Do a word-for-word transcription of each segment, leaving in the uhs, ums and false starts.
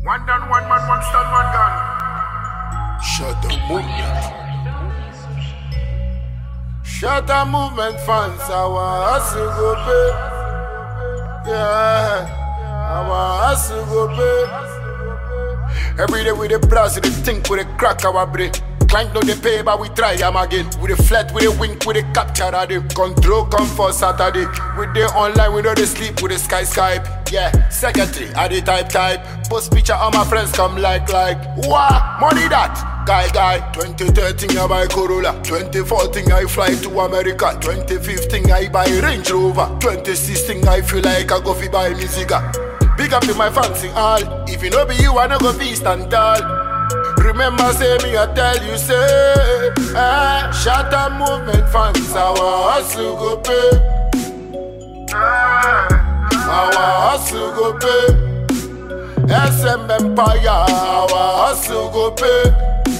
One done, one man, one stand, one gun. Shut the movement. Shut the movement fans. Our hustle go pay. Yeah, our hustle go pay. Every day we the blast, we the think, we the crack our brain. Client no they pay, but we try am again. We the flat, we the wink, we the capture of them. Control come for Saturday. We the online, we know they sleep, we the sky Skype. Yeah, secretary, I the type type. Post picture, all my friends come like like. Wow, money that. Guy guy, twenty thirteen I buy Corolla. twenty fourteen I fly to America. twenty fifteen I buy Range Rover. twenty sixteen I feel like I go fi buy me cigar. Big up to my fancy all. If you know be you, I no go feast and tall. Remember say me, I tell you say, eh, shut up movement fans, our hustle go pay. Our hustle go pay. S M Empire, our hustle go pay.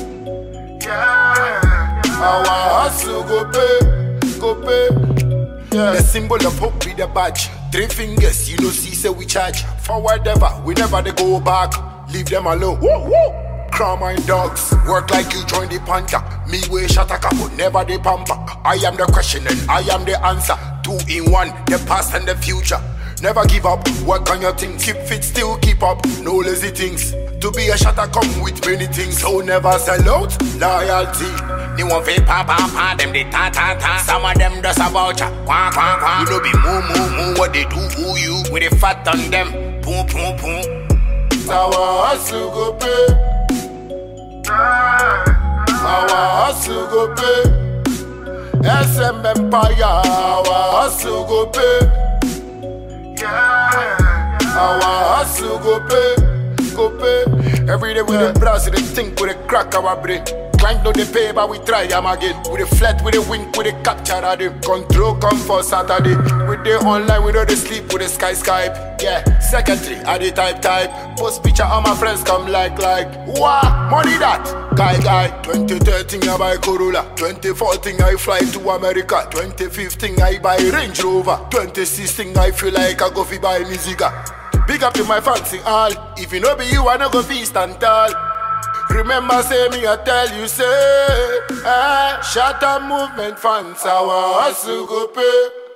Our hustle go pay, go pay. Yeah. The symbol of hope be the badge. Three fingers, you know see say we charge. Forward ever, we never they go back. Leave them alone. Woo, woo. Crown my dogs, work like you join the panther. Me way shut a couple, never the pamper. I am the question and I am the answer. Two in one, the past and the future. Never give up, work on your things. Keep fit, still keep up, no lazy things. To be a shatter come with many things. So never sell out, loyalty. They want fake papa, papa, them they ta ta ta. Some of them just about ya, quack quack quack. You know be moo moo moo, what they do, who you. With a fat on them, boom boom boom. Our hustle go pay. Our hustle go pay. S M Empire, our hustle go pay. Our hustle go pay, go pay. Every day we the blast, we the think, we the crack our brain. Client no they pay, but we try am again. We the flat, we the wink, we the capture of them. Control come for Saturday. We the online, we know they sleep, we the sky Skype. Yeah, secretary, I the type type. Post picture, all my friends come like like. Wow, money that. Guy guy, twenty thirteen I buy Corolla. twenty fourteen I fly to America. twenty fifteen I buy Range Rover. twenty sixteen I feel like I go fi buy me cigar. Big up to my fancy all. If you know be you, I no go feast and tall. Remember say me, I tell you say, eh, shut up movement fans, our hustle go pay.